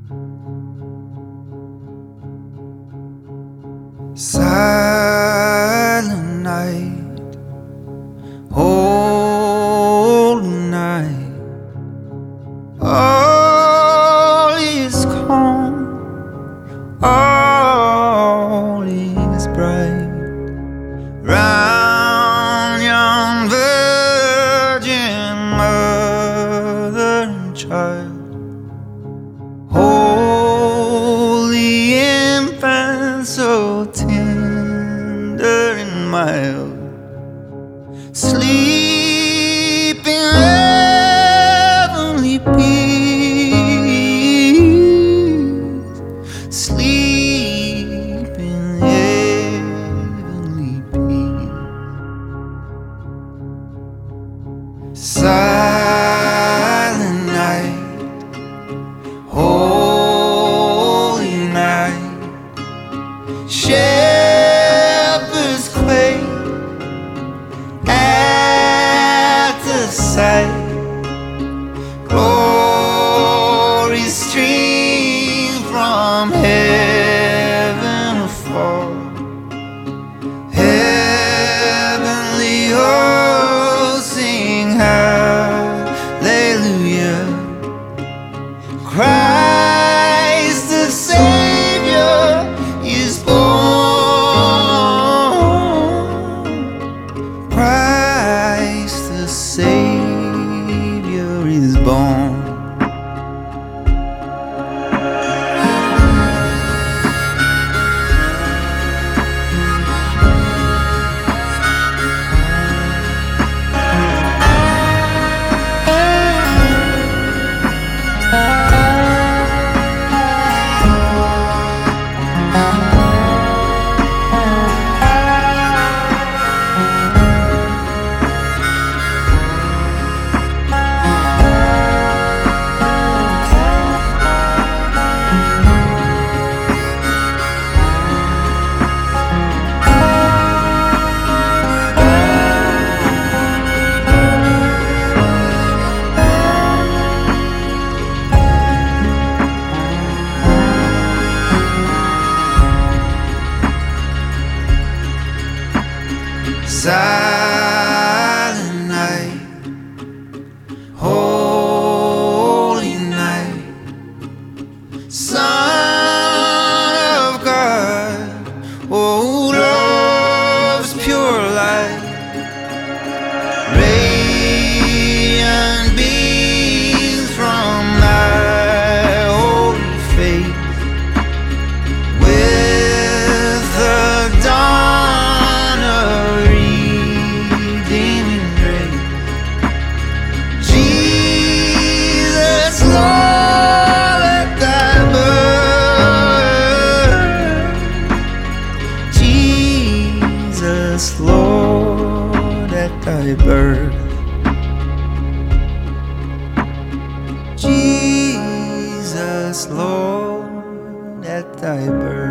Silent night, holy night, all is calm, all is bright. Round young virgin mother and child, holy infant, so tender and mild, sleep in heavenly peace, sleep in heavenly peace. Silent night, holy night, shepherds quake at the sight, glory stream from heaven afar, heavenly hosts sing hallelujah. Christ the Savior is born. Christ the Savior is born. Silent night, holy night, Son of God, oh, love's pure light, radiant beams from thy holy face, with the dawn of redeeming grace. Jesus, Lord, at thy birth, Jesus, Lord, at thy birth, Jesus, Lord, at thy birth.